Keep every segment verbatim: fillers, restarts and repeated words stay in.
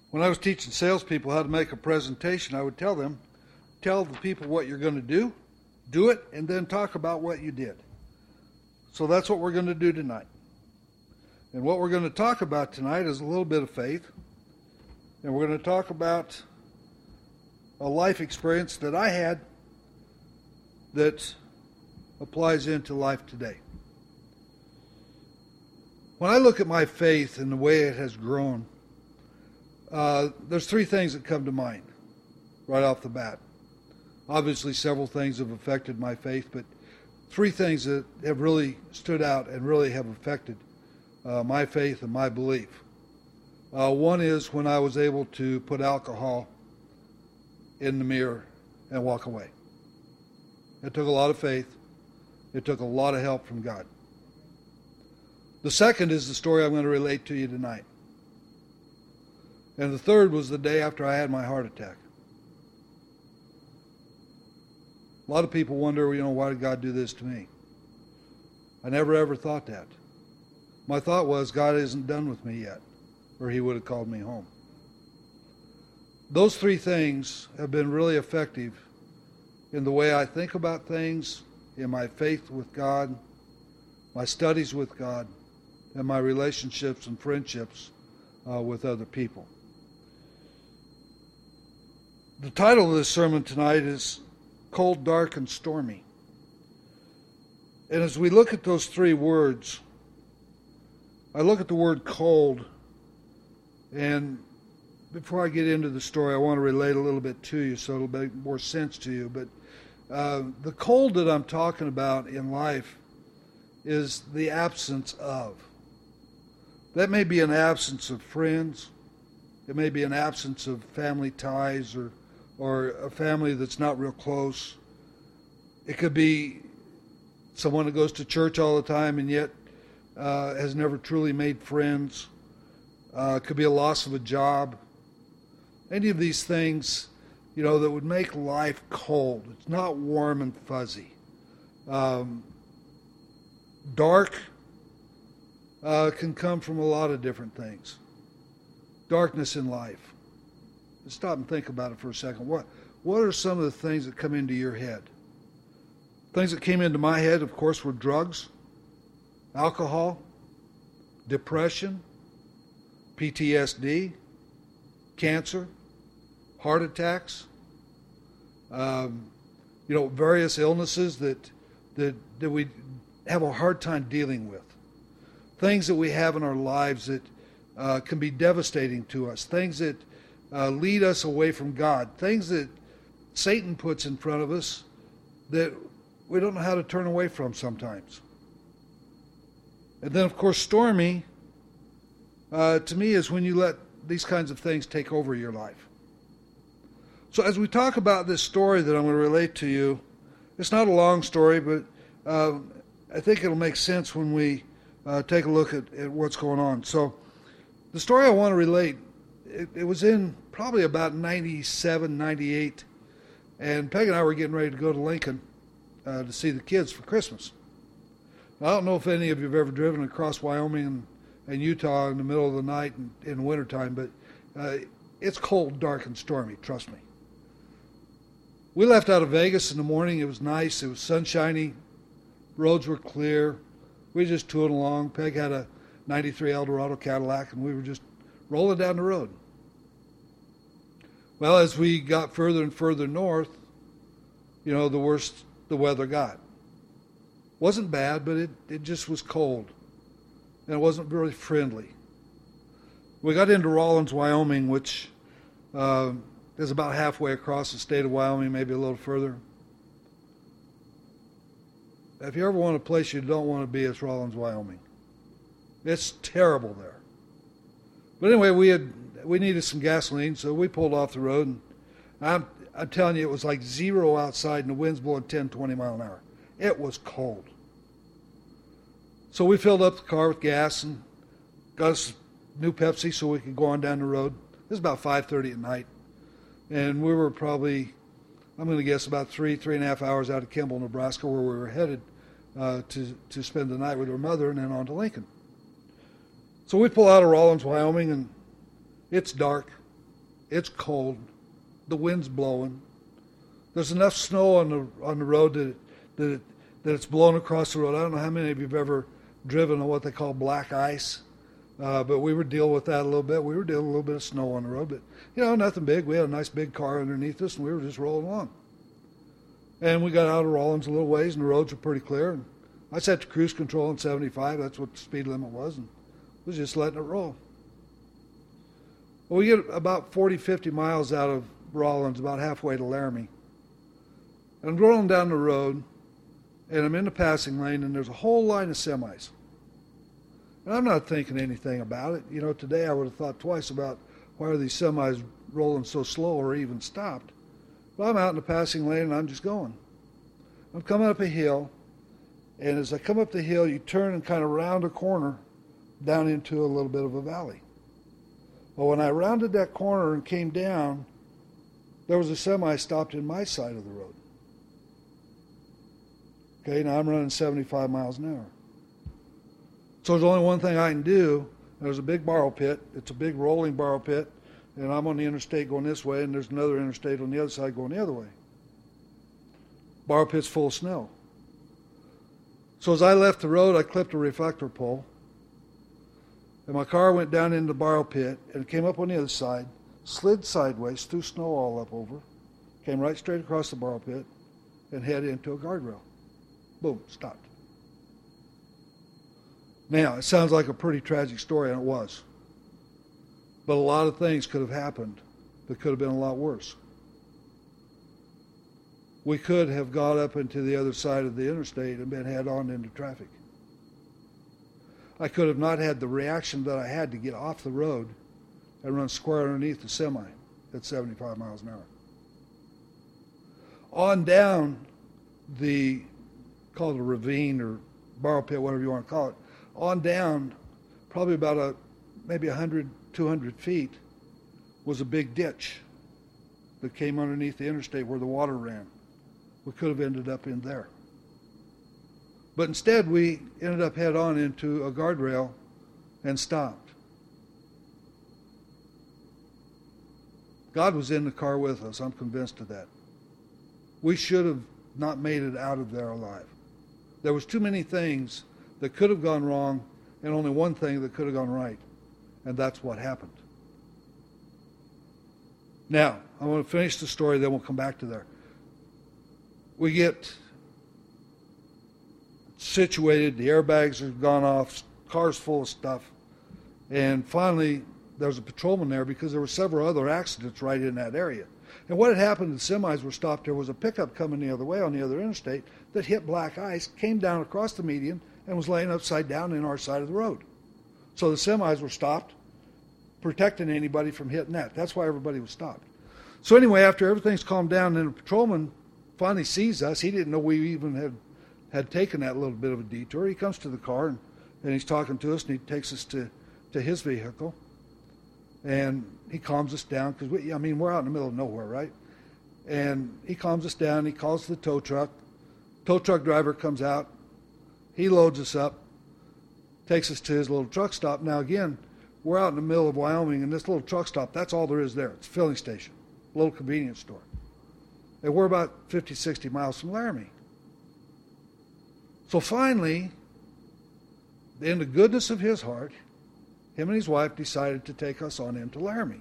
When I was teaching salespeople how to make a presentation, I would tell them, tell the people what you're going to do, do it, and then talk about what you did. So that's what we're going to do tonight. And what we're going to talk about tonight is a little bit of faith. And we're going to talk about a life experience that I had that applies into life today. When I look at my faith and the way it has grown, uh, there's three things that come to mind right off the bat. Obviously, several things have affected my faith, but three things that have really stood out and really have affected uh, my faith and my belief. Uh, one is when I was able to put alcohol in the mirror and walk away. It took a lot of faith. It took a lot of help from God. The second is the story I'm going to relate to you tonight. And the third was the day after I had my heart attack. A lot of people wonder, you know, why did God do this to me? I never ever thought that. My thought was, God isn't done with me yet, or he would have called me home. Those three things have been really effective in the way I think about things, in my faith with God, my studies with God, and my relationships and friendships uh, with other people. The title of this sermon tonight is Cold, Dark, and Stormy. And as we look at those three words, I look at the word cold, and before I get into the story, I want to relate a little bit to you so it'll make more sense to you. But uh, the cold that I'm talking about in life is the absence of. That may be an absence of friends. It may be an absence of family ties or or a family that's not real close. It could be someone that goes to church all the time and yet uh, has never truly made friends. Uh, it could be a loss of a job. Any of these things, you know, that would make life cold. It's not warm and fuzzy. Um, dark uh, can come from a lot of different things. Darkness in life. Stop and think about it for a second. What what are some of the things that come into your head? Things that came into my head, of course, were drugs, alcohol, depression, P T S D, cancer, heart attacks, um, you know, various illnesses that, that that we have a hard time dealing with. Things that we have in our lives that uh, can be devastating to us. Things that Uh, lead us away from God. Things that Satan puts in front of us that we don't know how to turn away from sometimes. And then, of course, stormy, uh, to me, is when you let these kinds of things take over your life. So as we talk about this story that I'm going to relate to you, it's not a long story, but uh, I think it'll make sense when we uh, take a look at, at what's going on. So the story I want to relate, It, it was in probably about ninety-seven, ninety-eight, and Peg and I were getting ready to go to Lincoln uh, to see the kids for Christmas. Now, I don't know if any of you have ever driven across Wyoming and, and Utah in the middle of the night in, in wintertime, but uh, it's cold, dark, and stormy, trust me. We left out of Vegas in the morning. It was nice. It was sunshiny. Roads were clear. We were just tooling along. Peg had a ninety-three Eldorado Cadillac, and we were just rolling down the road. Well, as we got further and further north, you know, the worse the weather got. Wasn't bad, but it, it just was cold. And it wasn't very friendly. We got into Rawlins, Wyoming, which uh, is about halfway across the state of Wyoming, maybe a little further. If you ever want a place you don't want to be, it's Rawlins, Wyoming. It's terrible there. But anyway, we had we needed some gasoline, so we pulled off the road. And I'm, I'm telling you, it was like zero outside, and the wind's blowing ten, twenty mile an hour. It was cold. So we filled up the car with gas and got us new Pepsi so we could go on down the road. It was about five thirty at night. And we were probably, I'm going to guess, about three, three and a half hours out of Kimball, Nebraska, where we were headed uh, to, to spend the night with her mother and then on to Lincoln. So we pull out of Rawlins, Wyoming, and it's dark. It's cold. The wind's blowing. There's enough snow on the on the road that that it, that it's blowing across the road. I don't know how many of you have ever driven on what they call black ice, uh, but we were dealing with that a little bit. We were dealing with a little bit of snow on the road, but you know, nothing big. We had a nice big car underneath us, and we were just rolling along. And we got out of Rawlins a little ways, and the roads were pretty clear. And I set the cruise control in seventy-five. That's what the speed limit was, and was just letting it roll. Well, we get about forty, fifty miles out of Rawlins, about halfway to Laramie. And I'm rolling down the road, and I'm in the passing lane, and there's a whole line of semis. And I'm not thinking anything about it. You know, today I would have thought twice about why are these semis rolling so slow or even stopped. But I'm out in the passing lane, and I'm just going. I'm coming up a hill, and as I come up the hill, you turn and kind of round a corner down into a little bit of a valley. Well, when I rounded that corner and came down, there was a semi stopped in my side of the road. Okay, now I'm running seventy-five miles an hour. So there's only one thing I can do. There's a big borrow pit. It's a big rolling borrow pit. And I'm on the interstate going this way, and there's another interstate on the other side going the other way. Borrow pit's full of snow. So as I left the road, I clipped a reflector pole. And my car went down into the borrow pit and came up on the other side, slid sideways, threw snow all up over, came right straight across the borrow pit, and headed into a guardrail. Boom, stopped. Now, it sounds like a pretty tragic story, and it was. But a lot of things could have happened that could have been a lot worse. We could have got up into the other side of the interstate and been head on into traffic. I could have not had the reaction that I had to get off the road and run square underneath the semi at seventy-five miles an hour. On down the, call it a ravine or borrow pit, whatever you want to call it, on down probably about a maybe one hundred, two hundred feet was a big ditch that came underneath the interstate where the water ran. We could have ended up in there. But instead, we ended up head on into a guardrail and stopped. God was in the car with us. I'm convinced of that. We should have not made it out of there alive. There was too many things that could have gone wrong and only one thing that could have gone right. And that's what happened. Now, I want to finish the story, then we'll come back to there. We get situated, the airbags have gone off, car's full of stuff, and finally there was a patrolman there because there were several other accidents right in that area. And what had happened, the semis were stopped, there was a pickup coming the other way on the other interstate that hit black ice, came down across the median, and was laying upside down in our side of the road. So the semis were stopped, protecting anybody from hitting that. That's why everybody was stopped. So anyway, after everything's calmed down, then the patrolman finally sees us. He didn't know we even had had taken that little bit of a detour. He comes to the car, and, and he's talking to us, and he takes us to, to his vehicle. And he calms us down, because, we, I mean, we're out in the middle of nowhere, right? And he calms us down. He calls the tow truck. Tow truck driver comes out. He loads us up, takes us to his little truck stop. Now, again, we're out in the middle of Wyoming, and this little truck stop, that's all there is there. It's a filling station, a little convenience store. And we're about fifty, sixty miles from Laramie. So finally, in the goodness of his heart, him and his wife decided to take us on into Laramie.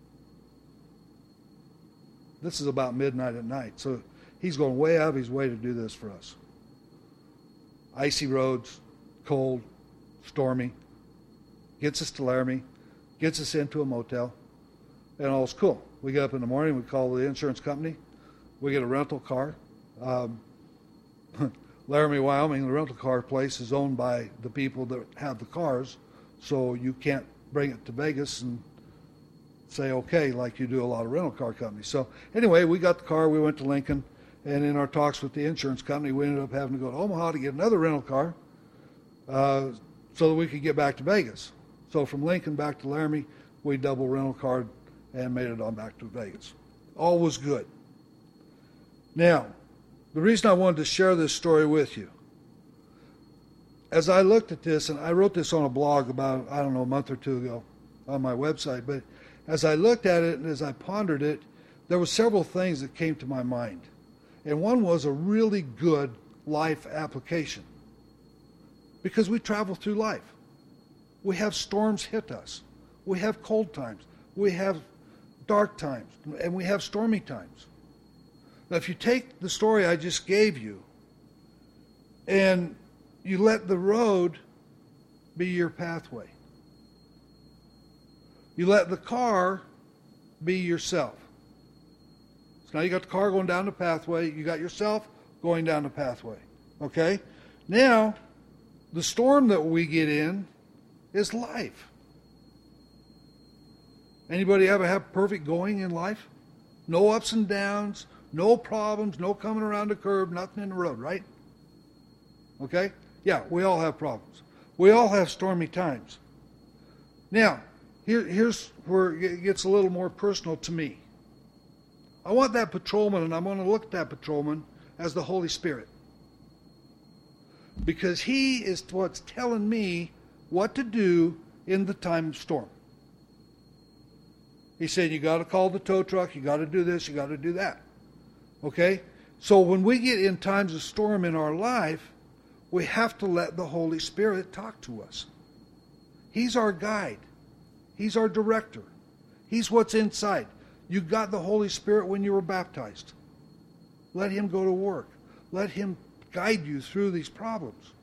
This is about midnight at night, so he's going way out of his way to do this for us. Icy roads, cold, stormy, gets us to Laramie, gets us into a motel, and all's cool. We get up in the morning, we call the insurance company, we get a rental car. Um, Laramie, Wyoming, the rental car place is owned by the people that have the cars, so you can't bring it to Vegas and say okay like you do a lot of rental car companies. So anyway, we got the car, we went to Lincoln, and in our talks with the insurance company, we ended up having to go to Omaha to get another rental car uh, so that we could get back to Vegas. So from Lincoln back to Laramie, we double rental card and made it on back to Vegas. All was good. Now, the reason I wanted to share this story with you, as I looked at this, and I wrote this on a blog about, I don't know, a month or two ago on my website, but as I looked at it and as I pondered it, there were several things that came to my mind. And one was a really good life application. Because we travel through life. We have storms hit us. We have cold times. We have dark times. And we have stormy times. Now, if you take the story I just gave you and you let the road be your pathway, you let the car be yourself. So now you got the car going down the pathway. You got yourself going down the pathway. Okay? Now, the storm that we get in is life. Anybody ever have perfect going in life? No ups and downs, no problems, no coming around the curb, nothing in the road, right? Okay? Yeah, we all have problems. We all have stormy times. Now, here, here's where it gets a little more personal to me. I want that patrolman, and I'm going to look at that patrolman as the Holy Spirit. Because he is what's telling me what to do in the time of storm. He said, you got to call the tow truck, you got to do this, you got to do that. Okay? So when we get in times of storm in our life, we have to let the Holy Spirit talk to us. He's our guide. He's our director. He's what's inside. You got the Holy Spirit when you were baptized. Let him go to work. Let him guide you through these problems.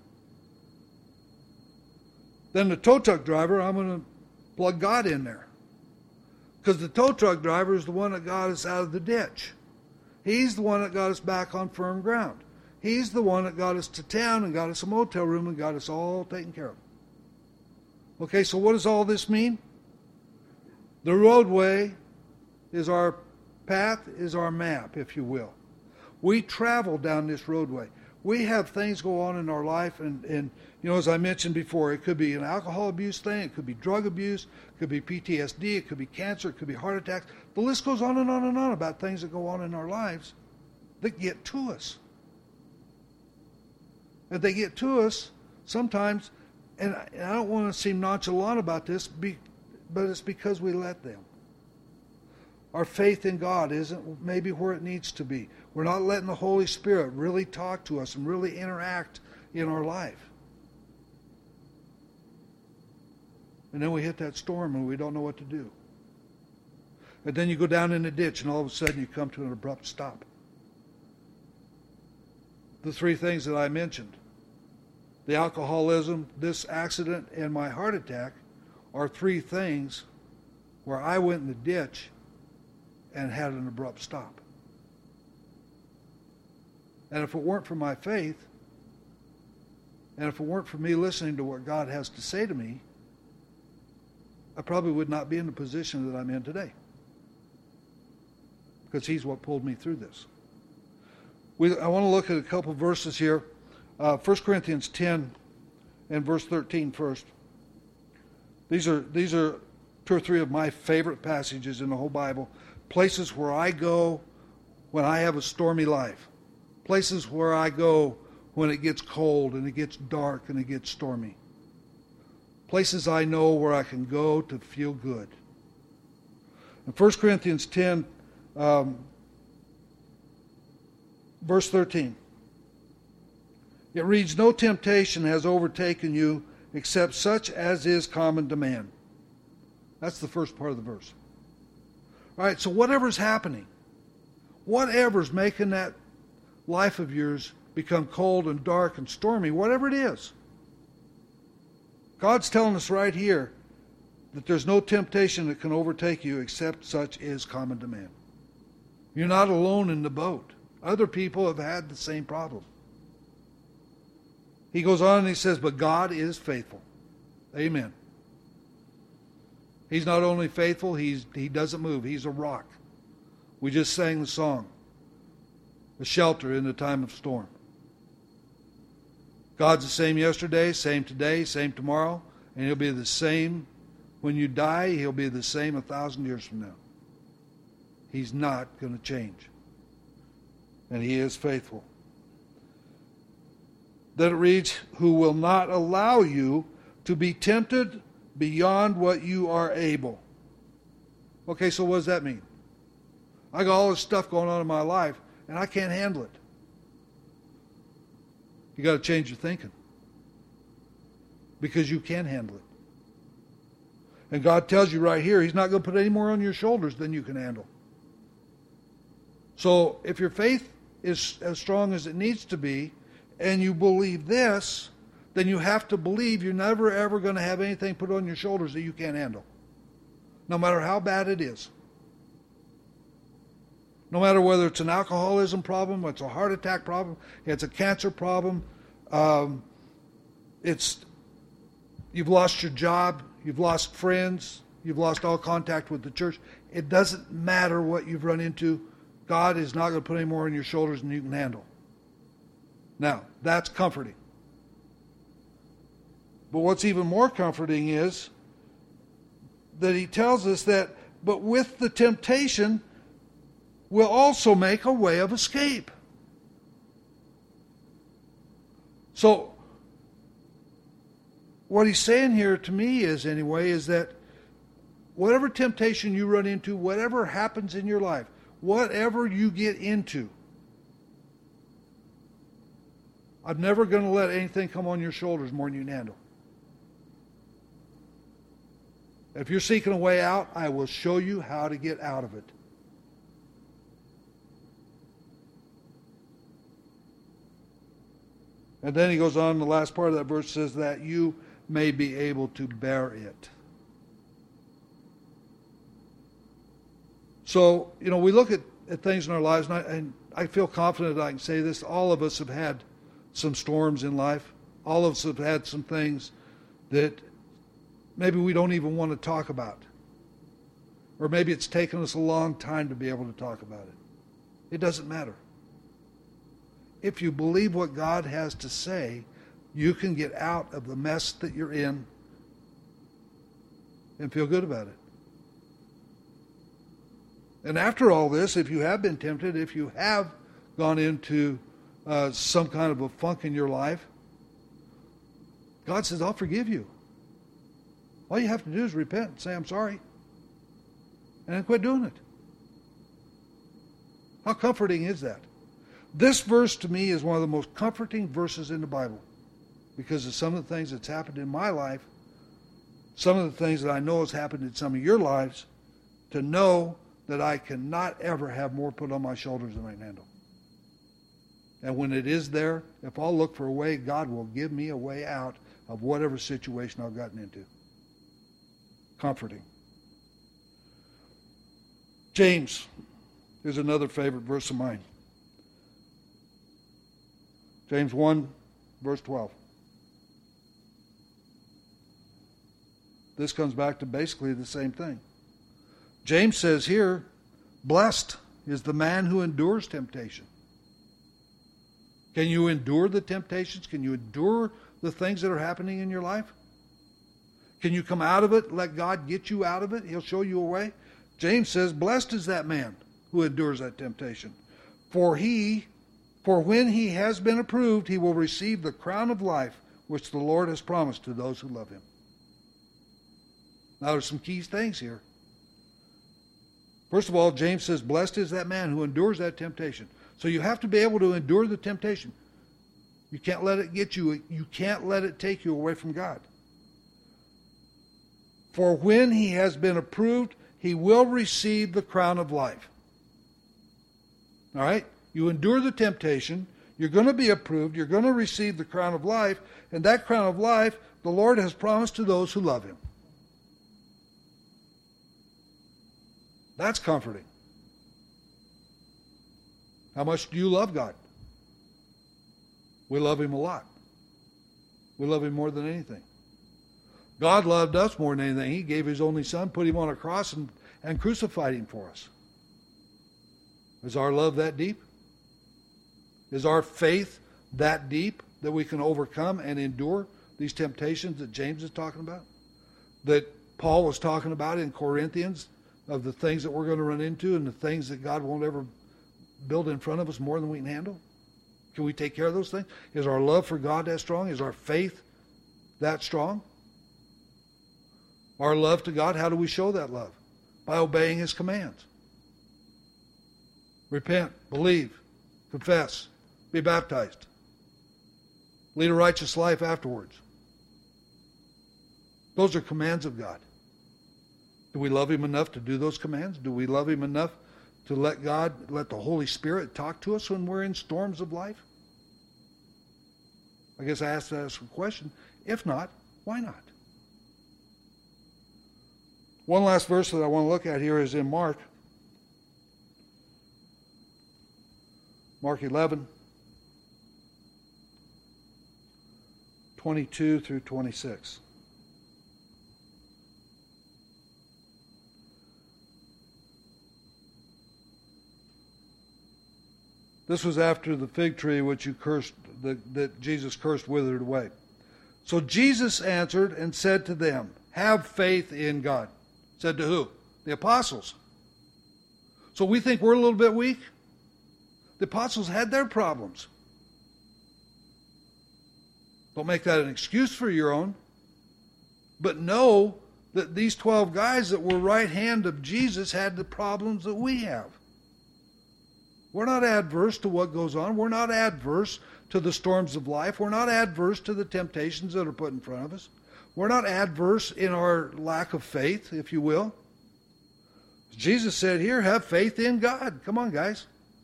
Then the tow truck driver, I'm going to plug God in there. Because the tow truck driver is the one that got us out of the ditch. He's the one that got us back on firm ground. He's the one that got us to town and got us a motel room and got us all taken care of. Okay, so what does all this mean? The roadway is our path, is our map, if you will. We travel down this roadway. We have things go on in our life, and, and you know, as I mentioned before, it could be an alcohol abuse thing, it could be drug abuse, it could be P T S D, it could be cancer, it could be heart attacks. The list goes on and on and on about things that go on in our lives that get to us. And they get to us sometimes, and I, and I don't want to seem nonchalant about this, be, but it's because we let them. Our faith in God isn't maybe where it needs to be. We're not letting the Holy Spirit really talk to us and really interact in our life. And then we hit that storm and we don't know what to do. And then you go down in the ditch and all of a sudden you come to an abrupt stop. The three things that I mentioned, the alcoholism, this accident, and my heart attack, are three things where I went in the ditch and had an abrupt stop. And if it weren't for my faith, and if it weren't for me listening to what God has to say to me, I probably would not be in the position that I'm in today. Because he's what pulled me through this. We, I want to look at a couple verses here. Uh, First Corinthians ten and verse thirteen first. These are, these are two or three of my favorite passages in the whole Bible. Places where I go when I have a stormy life. Places where I go when it gets cold and it gets dark and it gets stormy. Places I know where I can go to feel good. In First Corinthians ten, um, verse thirteen, it reads, "No temptation has overtaken you except such as is common to man." That's the first part of the verse. All right, so whatever's happening, whatever's making that life of yours become cold and dark and stormy, whatever it is, God's telling us right here that there's no temptation that can overtake you except such is common to man. You're not alone in the boat. Other people have had the same problem. He goes on and he says, but God is faithful. Amen. He's not only faithful, he's, he doesn't move. He's a rock. We just sang the song, a shelter in the time of storm. God's the same yesterday, same today, same tomorrow, and he'll be the same when you die. He'll be the same a thousand years from now. He's not going to change. And he is faithful. Then it reads, who will not allow you to be tempted beyond what you are able. Okay, so what does that mean? I got all this stuff going on in my life, and I can't handle it. You got to change your thinking. Because you can handle it. And God tells you right here, He's not going to put any more on your shoulders than you can handle. So if your faith is as strong as it needs to be, and you believe this, then you have to believe you're never ever going to have anything put on your shoulders that you can't handle. No matter how bad it is. No matter whether it's an alcoholism problem, it's a heart attack problem, it's a cancer problem, um, it's you've lost your job, you've lost friends, you've lost all contact with the church. It doesn't matter what you've run into. God is not going to put any more on your shoulders than you can handle. Now, that's comforting. But what's even more comforting is that He tells us that, but with the temptation, we'll also make a way of escape. So, what He's saying here to me is, anyway, is that whatever temptation you run into, whatever happens in your life, whatever you get into, I'm never going to let anything come on your shoulders more than you can handle. If you're seeking a way out, I will show you how to get out of it. And then he goes on, the last part of that verse says that you may be able to bear it. So, you know, we look at, at things in our lives, and I, and I feel confident that I can say this. All of us have had some storms in life. All of us have had some things that maybe we don't even want to talk about. Or maybe it's taken us a long time to be able to talk about it. It doesn't matter. If you believe what God has to say, you can get out of the mess that you're in and feel good about it. And after all this, if you have been tempted, if you have gone into uh, some kind of a funk in your life, God says, I'll forgive you. All you have to do is repent and say, I'm sorry. And then quit doing it. How comforting is that? This verse to me is one of the most comforting verses in the Bible because of some of the things that's happened in my life, some of the things that I know has happened in some of your lives, to know that I cannot ever have more put on my shoulders than I can handle. And when it is there, if I'll look for a way, God will give me a way out of whatever situation I've gotten into. Comforting. James is another favorite verse of mine. James one, verse twelve. This comes back to basically the same thing. James says here, blessed is the man who endures temptation. Can you endure the temptations? Can you endure the things that are happening in your life? Can you come out of it? Let God get you out of it? He'll show you a way. James says, blessed is that man who endures that temptation. For he, for when he has been approved, he will receive the crown of life which the Lord has promised to those who love him. Now there's some key things here. First of all, James says, blessed is that man who endures that temptation. So you have to be able to endure the temptation. You can't let it get you. You can't let it take you away from God. For when he has been approved, he will receive the crown of life. All right? You endure the temptation. You're going to be approved. You're going to receive the crown of life. And that crown of life, the Lord has promised to those who love him. That's comforting. How much do you love God? We love him a lot. We love him more than anything. God loved us more than anything. He gave his only son, put him on a cross, and, and crucified him for us. Is our love that deep? Is our faith that deep that we can overcome and endure these temptations that James is talking about? That Paul was talking about in Corinthians, of the things that we're going to run into and the things that God won't ever build in front of us more than we can handle? Can we take care of those things? Is our love for God that strong? Is our faith that strong? Our love to God, how do we show that love? by obeying his commands. Repent, believe, confess, be baptized. Lead a righteous life afterwards. Those are commands of God. Do we love him enough to do those commands? Do we love him enough to let God, let the Holy Spirit talk to us when we're in storms of life? I guess I have to ask a question. If not, why not? One last verse that I want to look at here is in Mark. Mark eleven, twenty-two through twenty-six. This was after the fig tree which you cursed, that, that Jesus cursed withered away. So Jesus answered and said to them, have faith in God. Said to who? The apostles. So we think we're a little bit weak? The apostles had their problems. Don't make that an excuse for your own. But know that these twelve guys that were right hand of Jesus had the problems that we have. We're not adverse to what goes on. We're not adverse to the storms of life. We're not adverse to the temptations that are put in front of us. We're not adverse in our lack of faith, if you will. Jesus said here, have faith in God. Come on, guys.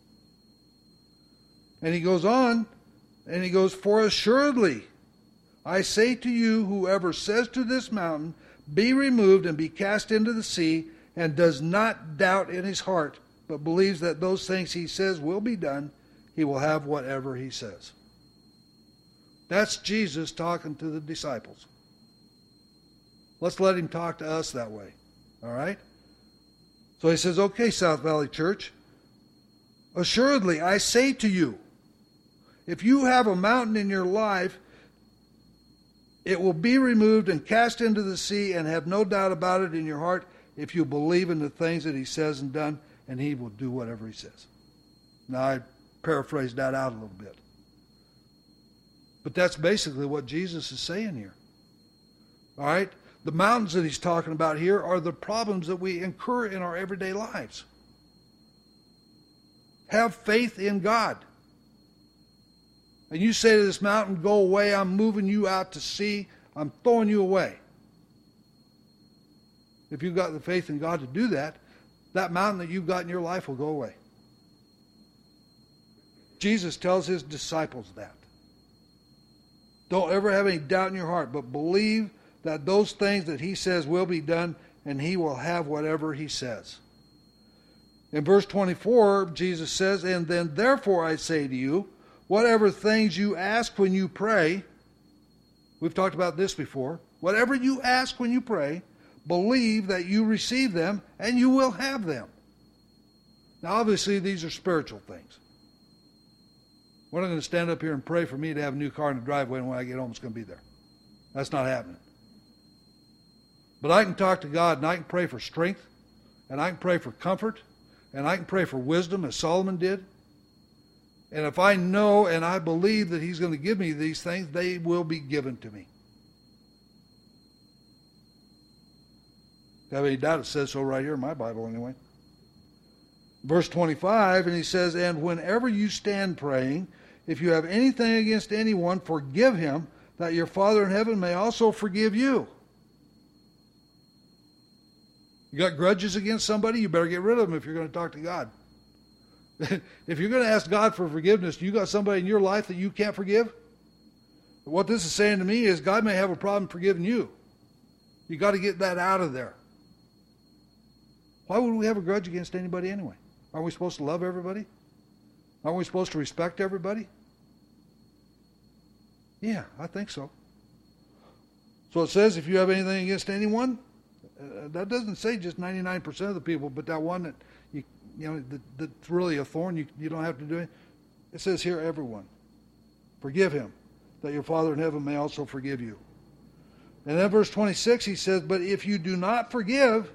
And he goes on, and he goes, for assuredly, I say to you, whoever says to this mountain, be removed and be cast into the sea, and does not doubt in his heart, but believes that those things he says will be done, he will have whatever he says. That's Jesus talking to the disciples. Let's let him talk to us that way. All right? So he says, okay, South Valley Church, assuredly, I say to you, if you have a mountain in your life, it will be removed and cast into the sea, and have no doubt about it in your heart if you believe in the things that he says and done, and he will do whatever he says. Now, I paraphrased that out a little bit. But that's basically what Jesus is saying here. All right? The mountains that he's talking about here are the problems that we incur in our everyday lives. Have faith in God. And you say to this mountain, go away, I'm moving you out to sea, I'm throwing you away. If you've got the faith in God to do that, that mountain that you've got in your life will go away. Jesus tells his disciples that. Don't ever have any doubt in your heart, but believe that those things that he says will be done, and he will have whatever he says. In verse twenty-four, Jesus says, and then therefore I say to you, whatever things you ask when you pray, we've talked about this before, whatever you ask when you pray, believe that you receive them, and you will have them. Now obviously these are spiritual things. We're not going to stand up here and pray for me to have a new car in the driveway, and when I get home it's going to be there. That's not happening. But I can talk to God, and I can pray for strength, and I can pray for comfort, and I can pray for wisdom, as Solomon did. And if I know and I believe that he's going to give me these things, they will be given to me. If you have any doubt, it says so right here in my Bible anyway. Verse twenty-five, and he says, and whenever you stand praying, if you have anything against anyone, forgive him, that your Father in heaven may also forgive you. You got grudges against somebody, you better get rid of them if you're going to talk to God. If you're going to ask God for forgiveness, you got somebody in your life that you can't forgive? What this is saying to me is God may have a problem forgiving you. You got to get that out of there. Why would we have a grudge against anybody anyway? Aren't we supposed to love everybody? Aren't we supposed to respect everybody? Yeah, I think so. So it says if you have anything against anyone, uh, that doesn't say just ninety-nine percent of the people, but that one that you you know that, that's really a thorn, you, you don't have to do it. It says here everyone. Forgive him, that your Father in heaven may also forgive you. And then verse twenty-six, he says, but if you do not forgive,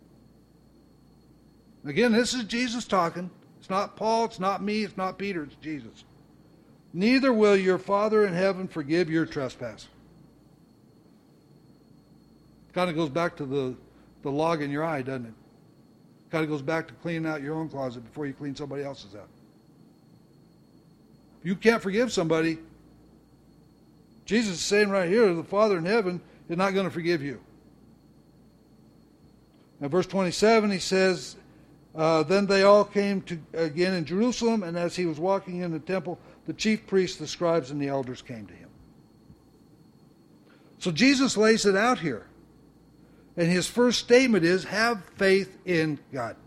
again, this is Jesus talking. It's not Paul, it's not me, it's not Peter, it's Jesus. Neither will your Father in heaven forgive your trespass. Kind of goes back to the, the log in your eye, doesn't it? Kind of goes back to cleaning out your own closet before you clean somebody else's out. If you can't forgive somebody, Jesus is saying right here, the Father in heaven is not going to forgive you. Now, verse twenty-seven, he says, uh, Then they all came to again in Jerusalem, and as he was walking in the temple, the chief priests, the scribes, and the elders came to him. So Jesus lays it out here. And his first statement is, have faith in God.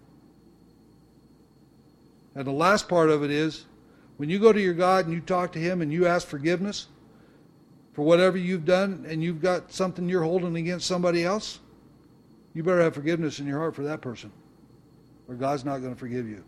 And the last part of it is, when you go to your God and you talk to him and you ask forgiveness for whatever you've done and you've got something you're holding against somebody else, you better have forgiveness in your heart for that person, or God's not going to forgive you.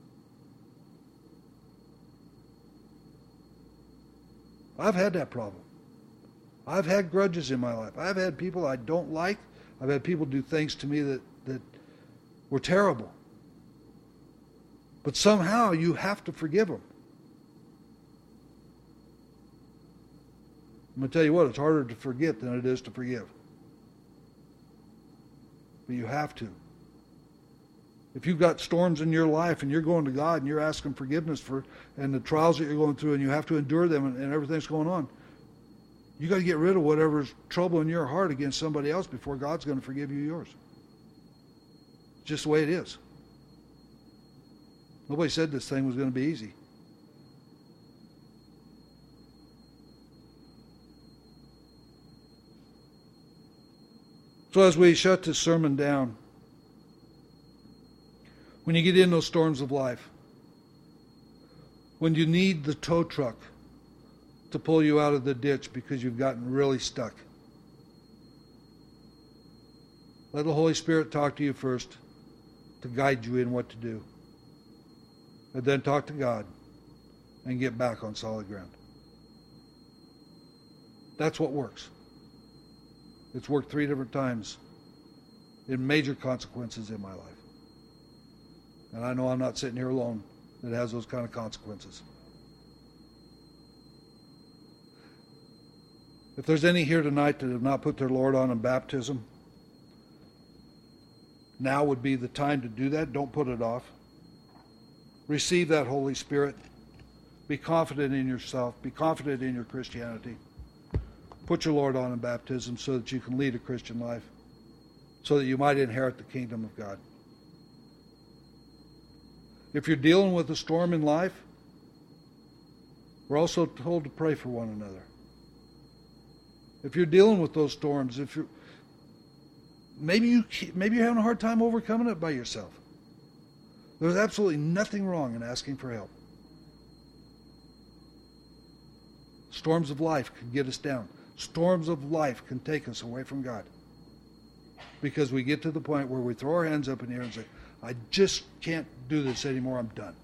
I've had that problem. I've had grudges in my life. I've had people I don't like. I've had people do things to me that, that were terrible. But somehow you have to forgive them. I'm going to tell you what, it's harder to forget than it is to forgive. But you have to. If you've got storms in your life and you're going to God and you're asking forgiveness for and the trials that you're going through and you have to endure them and, and everything's going on, you got to get rid of whatever's trouble in your heart against somebody else before God's going to forgive you yours. It's just the way it is. Nobody said this thing was going to be easy. So as we shut this sermon down, when you get in those storms of life, when you need the tow truck to pull you out of the ditch because you've gotten really stuck, let the Holy Spirit talk to you first to guide you in what to do. And then talk to God and get back on solid ground. That's what works. It's worked three different times in major consequences in my life. And I know I'm not sitting here alone that has those kind of consequences. If there's any here tonight that have not put their Lord on in baptism, now would be the time to do that. Don't put it off. Receive that Holy Spirit. Be confident in yourself. Be confident in your Christianity. Put your Lord on in baptism so that you can lead a Christian life, so that you might inherit the kingdom of God. If you're dealing with a storm in life, we're also told to pray for one another. If you're dealing with those storms, if you're maybe you maybe you're having a hard time overcoming it by yourself. There's absolutely nothing wrong in asking for help. Storms of life can get us down. Storms of life can take us away from God. Because we get to the point where we throw our hands up in the air and say, I just can't do this anymore, I'm done.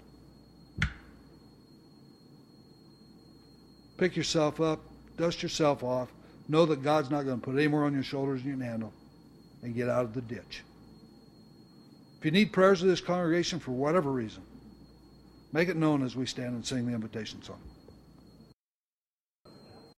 Pick yourself up, dust yourself off, know that God's not going to put any more on your shoulders than you can handle, and get out of the ditch. If you need prayers of this congregation for whatever reason, make it known as we stand and sing the invitation song.